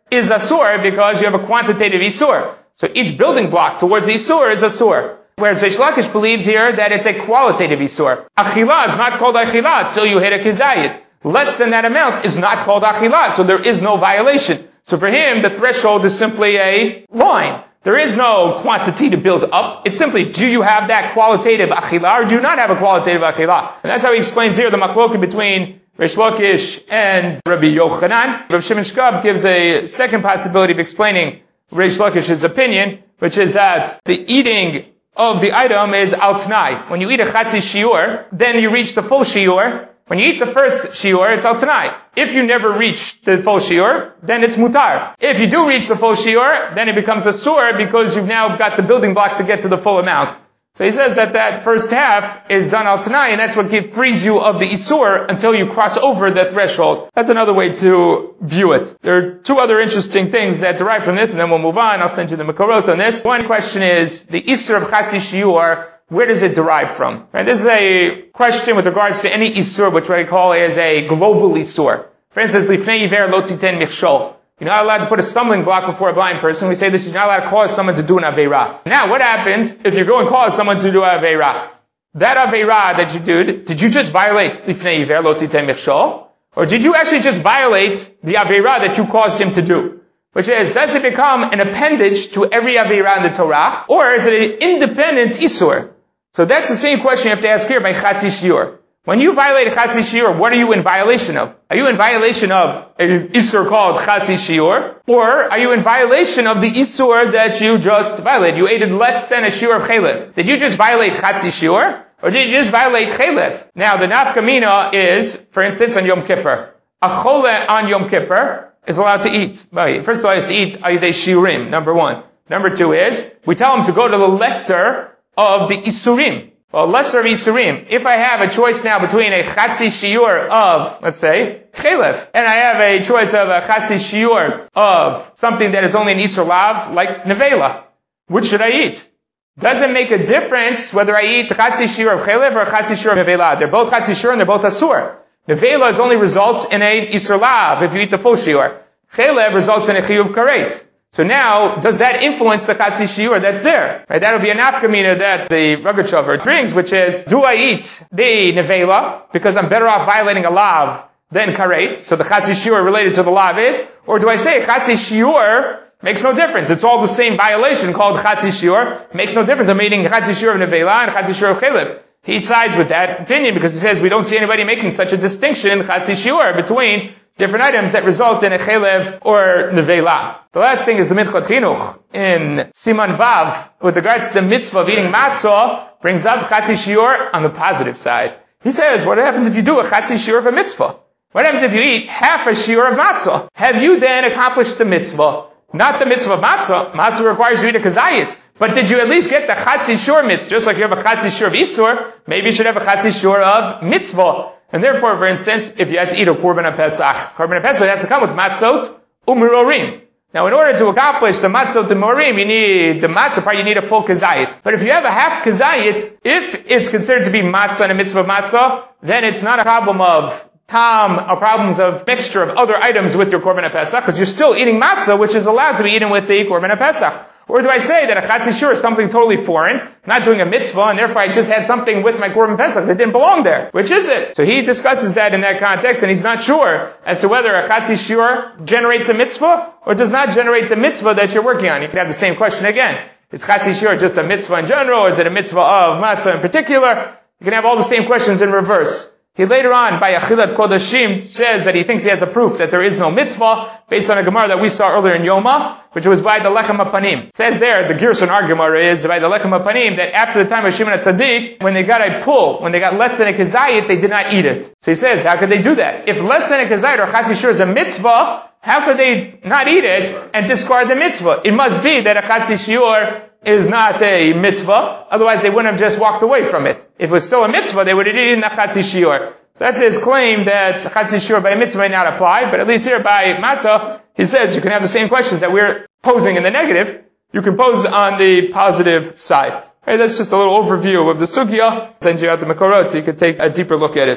is asur because you have a quantitative isur. So each building block towards the isur is asur. Whereas Reish Lakish believes here that it's a qualitative isur. Achila is not called achila until you hit a kizayit. Less than that amount is not called achila, so there is no violation. So for him, the threshold is simply a line. There is no quantity to build up. It's simply, do you have that qualitative achila or do you not have a qualitative achila? And that's how he explains here the machloket between Reish Lakish and Rabbi Yochanan. Rav Shimon Shkab gives a second possibility of explaining Reish Lakish's opinion, which is that the eating of the item is al t'nai. When you eat a chatzi shiur, then you reach the full shiur. When you eat the first shiur, it's al t'nai. If you never reach the full shiur, then it's mutar. If you do reach the full shiur, then it becomes a sur because you've now got the building blocks to get to the full amount. So he says that that first half is done al t'nai, and that's what frees you of the isur until you cross over the threshold. That's another way to view it. There are two other interesting things that derive from this, and then we'll move on. I'll send you the makorot on this. One question is, the isur of chatzi shiur, where does it derive from? Right, this is a question with regards to any isur, which I call as a global isur. For instance, lifnei iver lo titen michshol. You're not allowed to put a stumbling block before a blind person. We say this, you're not allowed to cause someone to do an aveira. Now, what happens if you go and cause someone to do an aveira? That aveira that you did, did you just violate lifnei iver lo titen michshol? Or did you actually just violate the aveira that you caused him to do? Which is, does it become an appendage to every aveira in the Torah? Or is it an independent isur? So that's the same question you have to ask here by chatzi shiur. When you violate a chatzi shiur, what are you in violation of? Are you in violation of an isur called chatzi shiur? Or are you in violation of the isur that you just violated? You ate less than a shiur of chelev. Did you just violate chatzi shiur? Or did you just violate chelev? Now, the nafka mina is, for instance, on Yom Kippur. A chole on Yom Kippur is allowed to eat. First of all, he has to eat ayidei shiurim, number one. Number two is, we tell him to go to the lesser of the isurim. Well, lesser of isurim. If I have a choice now between a chatzi shiur of, let's say, chelev, and I have a choice of a chatzi shiur of something that is only an isur lav, like nevela, which should I eat? Doesn't make a difference whether I eat chatzi shiur of chelev or chatzi shiur of nevela. They're both chatzi shiur and they're both asur. Nevela only results in a isur lav if you eat the full shiur. Chelev results in a chiyuv karet. So now, does that influence the chatzi shiur that's there? Right? That'll be an afkamina that the Rogatchover brings, which is, do I eat the nevela because I'm better off violating a lav than karet? So the chatzi shiur related to the lav is, or do I say chatzi shiur makes no difference? It's all the same violation called chatzi shiur. Makes no difference. I'm eating chatzi shiur of nevela and chatzi shiur of chelev. He sides with that opinion because he says we don't see anybody making such a distinction in chatzi shiur between different items that result in a chelev or nevela. The last thing is the Minchot Chinuch in Siman Vav with regards to the mitzvah of eating matzah brings up chatzi shiur on the positive side. He says, what happens if you do a chatzi shiur of a mitzvah? What happens if you eat half a shiur of matzah? Have you then accomplished the mitzvah? Not the mitzvah of matzah. Matzah requires you to eat a kazayit. But did you at least get the chatzi shiur mitzvah? Just like you have a chatzi shiur of isur, maybe you should have a chatzi shiur of mitzvah. And therefore, for instance, if you had to eat a korban pesach, korban pesach has to come with matzot u'merorim. Now, in order to accomplish the matzot u'merorim, you need the matzah part, you need a full kazayit. But if you have a half kazayit, if it's considered to be matzah and a mitzvah of matzah, then it's not a problem of tam, or problems of mixture of other items with your korban pesach, because you're still eating matzah, which is allowed to be eaten with the korban pesach. Or do I say that a chatzi shiur is something totally foreign, not doing a mitzvah, and therefore I just had something with my korban pesach that didn't belong there? Which is it? So he discusses that in that context, and he's not sure as to whether a chatzi shiur generates a mitzvah, or does not generate the mitzvah that you're working on. You can have the same question again. Is chatzi shiur just a mitzvah in general, or is it a mitzvah of matzah in particular? You can have all the same questions in reverse. He later on, by Achilat Kodashim, says that he thinks he has a proof that there is no mitzvah, based on a Gemara that we saw earlier in Yoma, which was by the Lechem HaPanim. It says there, the Gerson our Gemara is, by the Lechem HaPanim, that after the time of Shimon HaTzadik, when they got a pull, when they got less than a kazayit, they did not eat it. So he says, how could they do that? If less than a kazayit or chatzi shiur is a mitzvah, how could they not eat it and discard the mitzvah? It must be that a chatzi shiur is not a mitzvah, otherwise they wouldn't have just walked away from it. If it was still a mitzvah, they would have eaten a chatzi shiur. So that's his claim that chatzi shiur by mitzvah may not apply, but at least here by matzah, he says you can have the same questions that we're posing in the negative, you can pose on the positive side. Hey, that's just a little overview of the sugya. I'll send you out the makorot so you can take a deeper look at it.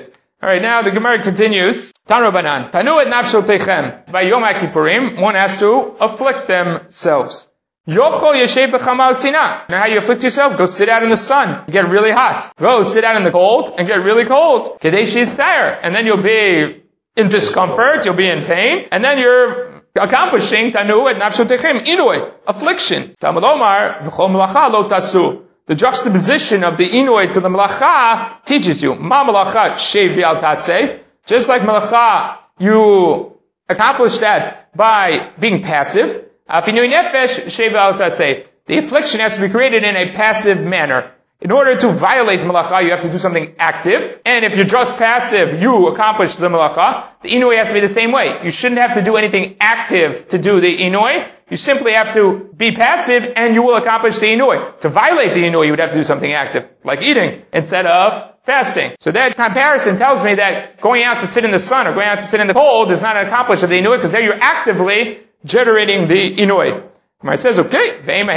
Alright, now the Gemara continues. Tanu Banan. Tanu et nafshel techem. By Yom HaKippurim, one has to afflict themselves. Yochol yeshev b'chamal tzina. Now how you afflict yourself? Go sit out in the sun. Get really hot. Go sit out in the cold and get really cold. Kadesh yitztayr. And then you'll be in discomfort, you'll be in pain, and then you're accomplishing tanu et nafshel techem. Inui. Affliction. Talmud Omar, v'chol melacha lo tasu. The juxtaposition of the inui to the malacha teaches you. Ma malacha shev v'al taseh. Just like malacha, you accomplish that by being passive. Afinui nefesh shev v'al taseh. The affliction has to be created in a passive manner. In order to violate the malacha, you have to do something active. And if you're just passive, you accomplish the malacha. The inui has to be the same way. You shouldn't have to do anything active to do the inui. You simply have to be passive and you will accomplish the inui. To violate the inui, you would have to do something active, like eating, instead of fasting. So that comparison tells me that going out to sit in the sun or going out to sit in the cold is not an accomplishment of the inui, because there you're actively generating the inui. It says, okay,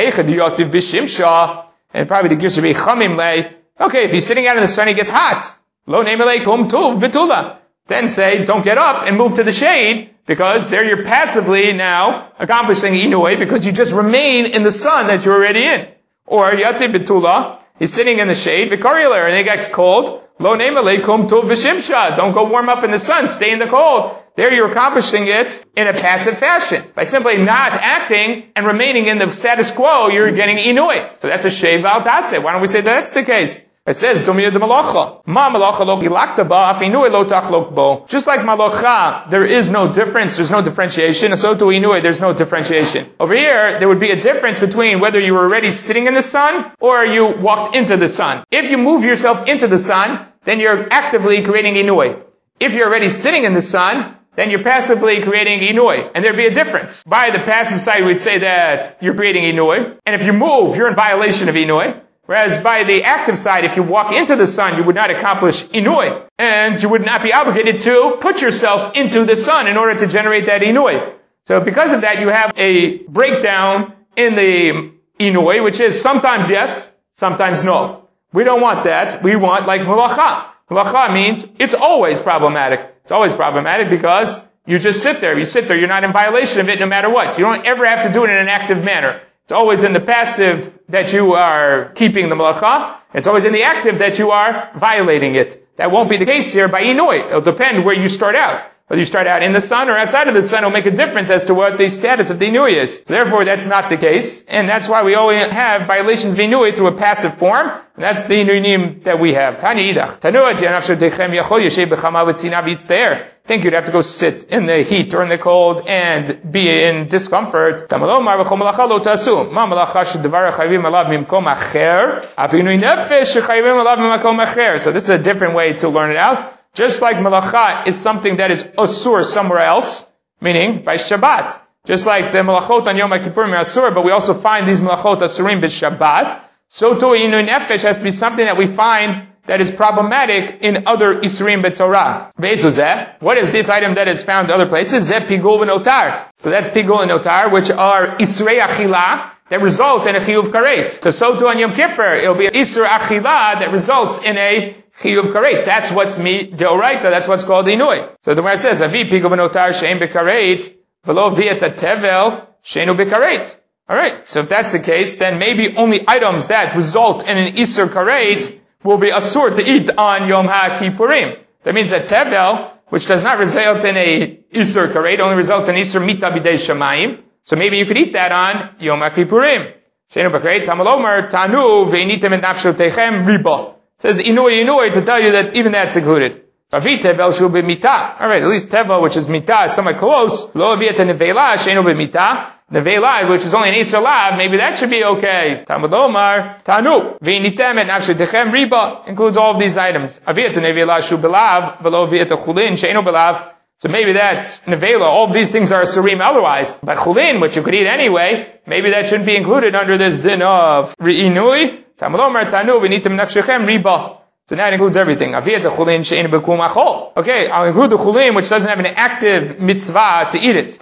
and probably the gives be chamim lay. Okay, if he's sitting out in the sun, he gets hot. Lo nemelei kum tuv betula. Then say, don't get up and move to the shade, because there you're passively now accomplishing inui, because you just remain in the sun that you're already in. Or yati betula, he's sitting in the shade, vikariler, and it gets cold. Lo nemelei kum tuv b'shimsha. Don't go warm up in the sun, stay in the cold. There you're accomplishing it in a passive fashion. By simply not acting and remaining in the status quo, you're getting inui. So that's a shev al taseh. Why don't we say that's the case? It says, Domiyah de malacha. Ma malacha lo gilakta ba, af inui lo tachlok bo. Just like malacha, there is no difference, there's no differentiation. So to inui, there's no differentiation. Over here, there would be a difference between whether you were already sitting in the sun or you walked into the sun. If you move yourself into the sun, then you're actively creating inui. If you're already sitting in the sun, then you're passively creating inui. And there'd be a difference. By the passive side, we'd say that you're creating inui. And if you move, you're in violation of inui. Whereas by the active side, if you walk into the sun, you would not accomplish inui. And you would not be obligated to put yourself into the sun in order to generate that inui. So because of that, you have a breakdown in the inui, which is sometimes yes, sometimes no. We don't want that. We want like malacha. Malacha means it's always problematic. It's always problematic because you just sit there. You sit there. You're not in violation of it no matter what. You don't ever have to do it in an active manner. It's always in the passive that you are keeping the malacha. It's always in the active that you are violating it. That won't be the case here by inui. It'll depend where you start out. Whether you start out in the sun or outside of the sun will make a difference as to what the status of the inui is. So therefore, that's not the case. And that's why we only have violations of inui through a passive form. And that's the inunim that we have. Tani idach. Think you'd have to go sit in the heat or in the cold and be in discomfort. So this is a different way to learn it out. Just like malacha is something that is asur somewhere else, meaning by Shabbat. Just like the malachot on Yom HaKippurim are asur, but we also find these malachot asurim b'Shabbat. So too, inui nefesh has to be something that we find that is problematic in other isurim b'Torah. Be'ezuzeh, what is this item that is found in other places? Zeh pigul v'notar. So that's pigul and notar, which are isurei achila that result in a chiyuv karet. So so too on Yom Kippur, it'll be an isur achila that results in a chiyuv karet. That's what's mi deoraita. That's what's called inui. So the Gemara says, avi pigul v'notar she'en b'karet v'lo v'yet tevel she'enu b'karet. Alright, so if that's the case, then maybe only items that result in an isur karet will be asur to eat on Yom HaKippurim. That means that tevel, which does not result in a isur karet, only results in isur mita b'dei shamayim. So maybe you could eat that on Yom HaKippurim. Sheinu b'karet tamalomer tanu ve'initem et nafsho teichem riba. It says inui inui to tell you that even that's included. Avi tevel shu b'mita. Alright, at least tevel, which is mita, is somewhat close. Lo aviat nevela sheinu b'mita. Nevela, which is only an isur lav, maybe that should be okay. Talmud Omar, Tanu, V'initem et nafshe techem riba, includes all of these items. Aviat nevela shu belav, v'lo aviat chulin sheinu belav. So maybe that nevela, all of these things are asurim otherwise. But chulin, which you could eat anyway, maybe that shouldn't be included under this din of ri'inui. Talmud Omar, Tanu, V'initem nafshechem riba. So now it includes everything. Okay, I'll include the chulin, which doesn't have an active mitzvah to eat it.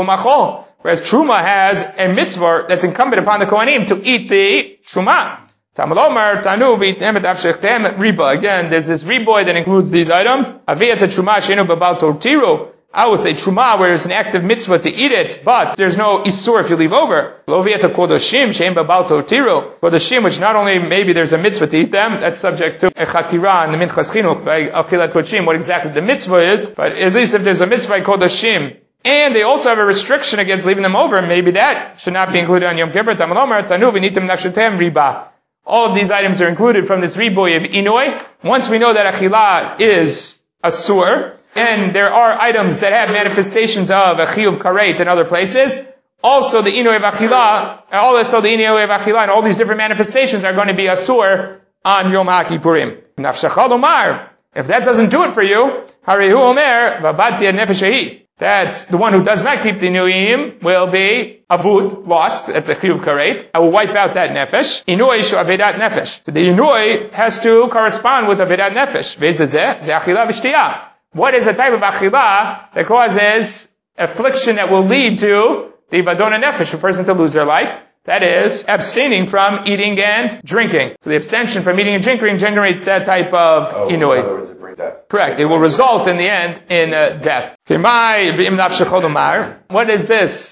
Whereas truma has a mitzvah that's incumbent upon the kohanim to eat the truma. Tamalomar, Tanu, V'itemet Avshechtem, Riba. Again, there's this riboy that includes these items. Aviyat Truma Sheinu Babal Tortiro. I would say Truma, where there's an active mitzvah to eat it, but there's no Isur if you leave over. Loviyat Kodoshim, Shein Babal Tortiro. Kodoshim, which not only maybe there's a mitzvah to eat them, that's subject to a Chakira and the Minchas Chinuch by Achilat Kodoshim, what exactly the mitzvah is, but at least if there's a mitzvah Kodoshim, and they also have a restriction against leaving them over, maybe that should not be included on Yom Kippur. Tamalomar, Tanu, V'nitim Nafshetem, Riba. All of these items are included from this riboy of Inoi. Once we know that Achilah is a sur, and there are items that have manifestations of a Chiyuv Karet in other places, also the Inoi of Achilah, also the Inoi of Achilah, and all these different manifestations are going to be a sur on Yom HaKippurim. Nafshachal Omar. If that doesn't do it for you, Harihu Omer, Vavati Nefeshehi. That the one who does not keep the Inuim will be avud, lost. That's a chiyuv karet. I will wipe out that nefesh. Inui shu avedat nefesh. So the inui has to correspond with avedat nefesh. Vezezeh, ze achila v'shtiyah. What is a type of achila that causes affliction that will lead to the vadona nefesh, a person to lose their life? That is abstaining from eating and drinking. So the abstention from eating and drinking generates that type of oh, inui. In other words, it brings death. Correct. It will result in the end in uh, death. What is this?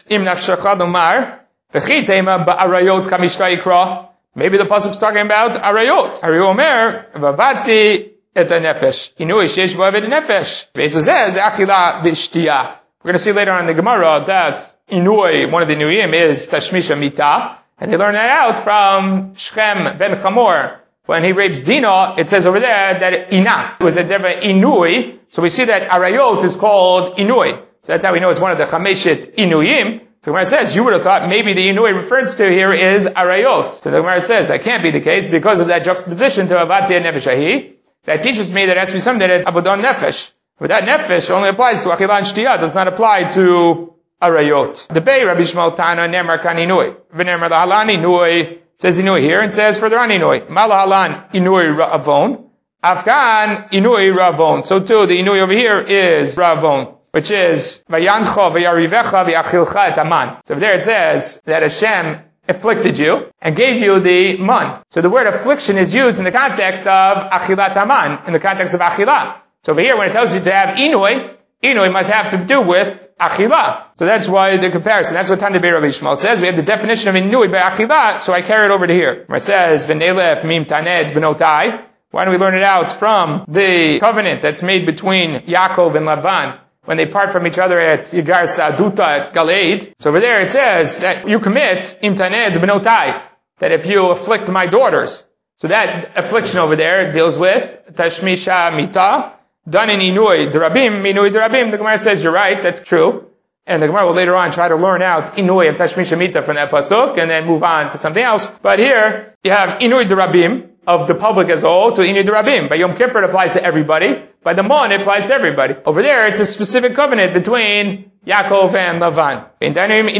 Maybe the pasuk's talking about arayot. Ariyu omer vavati et nefesh. Inui sheish b'avid nefesh. Ve'ezuzeh ze achila v'shtiyah. We're going to see later on in the Gemara that Inui, one of the Inuyim, is Tashmisha Mita, and they learn that out from Shechem ben Chamor. When he rapes Dinah, it says over there that Ina was a different Inui, so we see that Arayot is called Inui. So that's how we know it's one of the Chameshit Inuyim. So the Gemara says, you would have thought maybe the Inui refers to here is Arayot. So the Gemara says, that can't be the case because of that juxtaposition to Avati and Nefesh. That teaches me that it has to be something that Avodon Nefesh. But that Nefesh only applies to Achilah and Shtiyah, does not apply to Arayot. The Bay Rabbi Shmuel Tana Nemar Kan Inui. V'Nemar Lahalan Inui. Says Inui here and says further on Inui. Malahalan Inui Ravon. Afkan Inui Ravon. So too the Inui over here is Ravon, which is Vayantcho Vayarivecha V'Achilcha Et Aman. So there it says that Hashem afflicted you and gave you the man. So the word affliction is used in the context of Achilat Aman, in the context of Achilah. So over here when it tells you to have Inui, Inui must have to do with Achilah. So that's why the comparison. That's what Tana B'Rabbi Rabbi Shmuel says. We have the definition of Inui by Achilah, so I carry it over to here. Where it says, V'nelef mim taned b'notai. Why don't we learn it out from the covenant that's made between Yaakov and Lavan when they part from each other at Yigar Sa'aduta at Galeed. So over there it says that you commit im taned b'notai, that if you afflict my daughters. So that affliction over there deals with Tashmisha Mita, done in Inui Derabim, Inui Derabim. The Gemara says, you're right, that's true. And the Gemara will later on try to learn out Inui of Tashmisha Mita from that pasuk, and then move on to something else. But here, you have Inui Derabim, of the public as a whole, to Inui Derabim. By Yom Kippur, it applies to everybody. By the Mon, it applies to everybody. Over there, it's a specific covenant between Yaakov and Lavan. We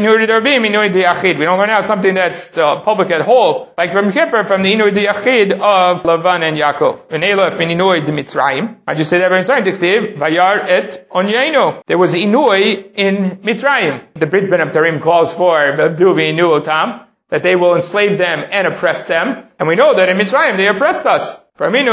don't learn out something that's the public as a whole, like Yom Kippur, from the Inui D'Yachid of Lavan and Yaakov. How'd you say that? Vayar et Onyainu. There was Inui in Mitzrayim. The Brit Ben Abtarim calls for V'avdu Inu Otam, that they will enslave them and oppress them. And we know that in Mitzrayim they oppressed us. You say in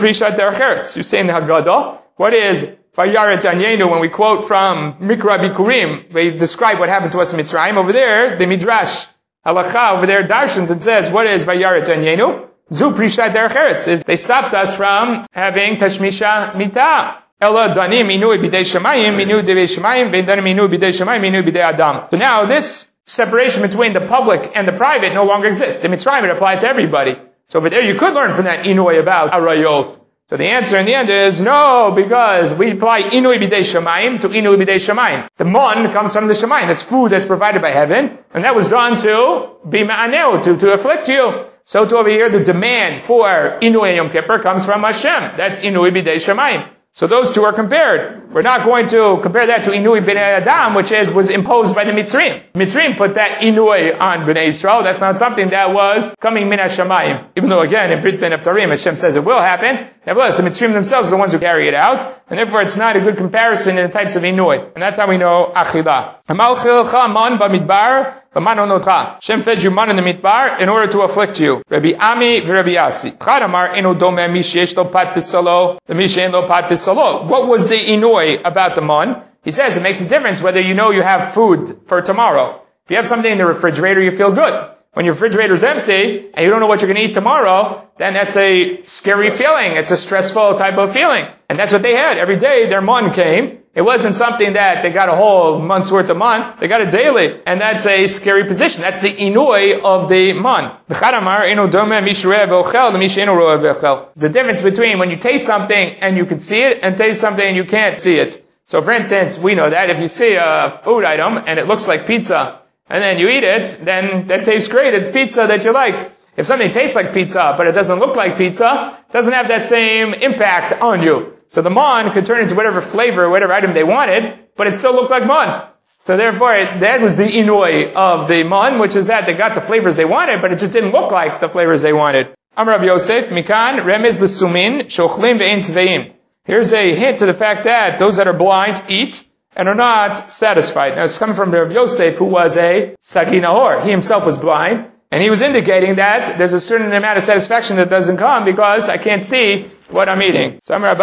the Haggadah, what is Vayaret Anyenu? When we quote from Mikra Bikurim, they describe what happened to us in Mitzrayim. Over there, the Midrash Halakha over there darshans and says, what is Vayaret Anyenu? Zu Prishat Derech Eretz, is they stopped us from having Tashmisha Mita. Ella Danim Inui Bidei Shemayim, Inui Devei Shemayim, Ben Danim Inui Bidei Shemayim, Inui Bidei Adam. So now this separation between the public and the private no longer exists. In Mitzrayim it applied to everybody. So over there you could learn from that Inui about Arayot. So the answer in the end is no, because we apply Inui Bidei Shemayim to Inui Bidei Shemayim. The Mon comes from the Shemayim. It's food that's provided by heaven, and that was done to be ma'aneu, to, to afflict you. So to over here, the demand for Inui Yom Kippur comes from Hashem. That's Inui Bidei Shemayim. So those two are compared. We're not going to compare that to Inui B'nai Adam, which is, was imposed by the Mitzrim. Mitzrim put that Inui on B'nai Yisrael. That's not something that was coming min HaShamayim. Even though again, in Brit Ben Abtarim, Hashem says it will happen. Nevertheless, the Mitzrim themselves are the ones who carry it out. And therefore it's not a good comparison in the types of Inui. And that's how we know Achilah. Hashem fed you man in the midbar in order to afflict you. Rabbi Ami v'Rabbi Yasi. What was the inoi about the man? He says it makes a difference whether you know you have food for tomorrow. If you have something in the refrigerator, you feel good. When your refrigerator is empty and you don't know what you're going to eat tomorrow, then that's a scary feeling. It's a stressful type of feeling. And that's what they had. Every day their man came. It wasn't something that they got a whole month's worth of man. They got it daily. And that's a scary position. That's the inui of the man. There's a difference between when you taste something and you can see it and taste something and you can't see it. So for instance, we know that if you see a food item and it looks like pizza and then you eat it, then that tastes great. It's pizza that you like. If something tastes like pizza but it doesn't look like pizza, it doesn't have that same impact on you. So the man could turn into whatever flavor, whatever item they wanted, but it still looked like man. So therefore, that was the inui of the man, which is that they got the flavors they wanted, but it just didn't look like the flavors they wanted. Amar Rabbi Yosef, Mikan, Remiz l'sumin, shochlim ve'ein tzveim. Here's a hint to the fact that those that are blind eat and are not satisfied. Now it's coming from Rabbi Yosef, who was a Sagi Nahor. He himself was blind. And he was indicating that there's a certain amount of satisfaction that doesn't come because I can't see what I'm eating. Someone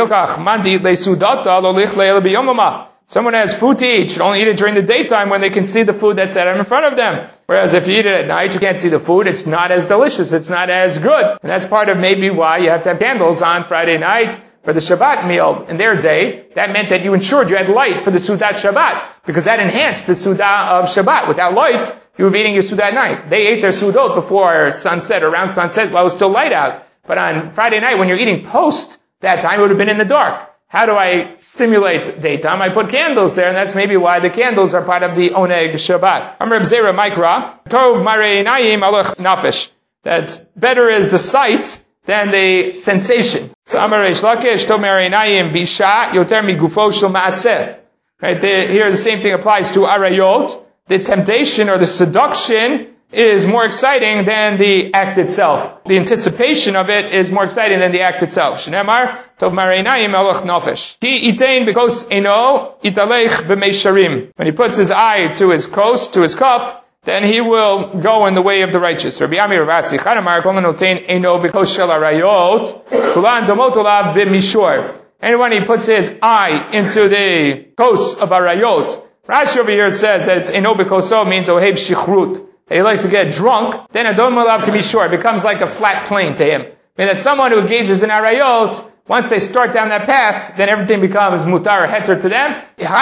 has food to eat, should only eat it during the daytime when they can see the food that's set out in front of them. Whereas if you eat it at night, you can't see the food, it's not as delicious, it's not as good. And that's part of maybe why you have to have candles on Friday night for the Shabbat meal. In their day, that meant that you ensured you had light for the Sudat Shabbat, because that enhanced the Sudah of Shabbat. Without light, you were eating your Sudah at night. They ate their Sudot before sunset, around sunset, while it was still light out. But on Friday night, when you're eating post that time, it would have been in the dark. How do I simulate daytime? I put candles there, and that's maybe why the candles are part of the Oneg Shabbat. Amr Bzera Mikra, Tov Marei Nayim Alech Nafesh. That better is the sight than the sensation. So Amar Reish Lakish, Tov Marei Nayim Bisha Yoter Migufo Shel Maaseh. Right there, here the same thing applies to Arayot. The temptation or the seduction is more exciting than the act itself. The anticipation of it is more exciting than the act itself. Shneimar, Tov Marei Nayim Alech Nafesh. Ki itein b'kos eino italech b'meisharim. When he puts his eye to his kos, to his cup, then he will go in the way of the righteous. Rabbi Ami Rav Asi, Chanamar, Kol Notein eino b'kos shel arayot, kulan domot olav b'mishor. And when he puts his eye into the kos of arayot, Rashi over here says that it's eino b'koso means oheb shichrut. He likes to get drunk, then adon malav can be short. It becomes like a flat plane to him. I mean that someone who engages in arayot, once they start down that path, then everything becomes mutar or heter to them.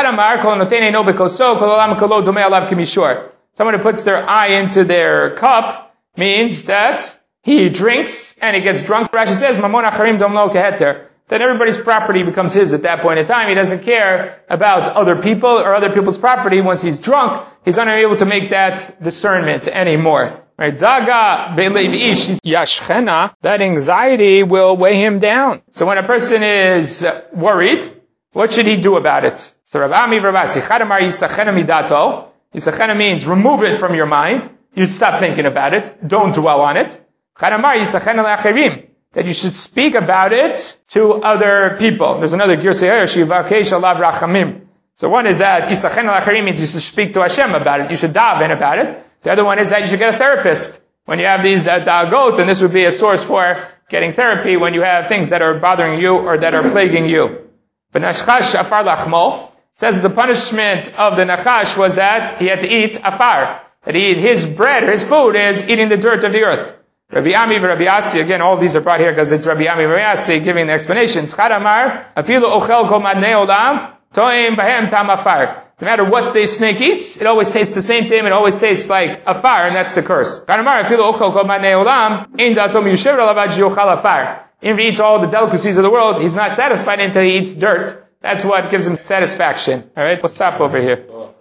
Someone who puts their eye into their cup means that he drinks and he gets drunk. Rashi says, mamon acharim dom lo keheter. Then everybody's property becomes his at that point in time. He doesn't care about other people or other people's property. Once he's drunk, he's unable to make that discernment anymore. Right? Daga belev ish yashchena, that anxiety will weigh him down. So when a person is worried, what should he do about it? So Rav Ami Rav Asi, Chadamar yisachena midato. Yisachena means remove it from your mind. You stop thinking about it. Don't dwell on it. Chadamar yisachena le'acherim. That you should speak about it to other people. There's another Girsei Shivakesh Alav Rachamim. So one is that Isachen Alacharim means you should speak to Hashem about it. You should daven about it. The other one is that you should get a therapist. When you have these uh, da'agot, and this would be a source for getting therapy when you have things that are bothering you or that are plaguing you. But Nashchash Afar Lachmo says the punishment of the Nachash was that he had to eat afar. That he, his bread, his food is eating the dirt of the earth. Rabbi Ami and Rabbi Asi, again, all of these are brought here because it's Rabbi Ami and Rabbi Asi giving the explanations. Chadamar, afilu ochel kol madnei olam, toim bahem tam afar. No matter what the snake eats, it always tastes the same thing, it always tastes like afar, and that's the curse. Chadamar, afilu ochel kol madnei olam, ein datom yushev alavad yochal afar. If he eats all the delicacies of the world, he's not satisfied until he eats dirt. That's what gives him satisfaction. Alright, we'll stop over here.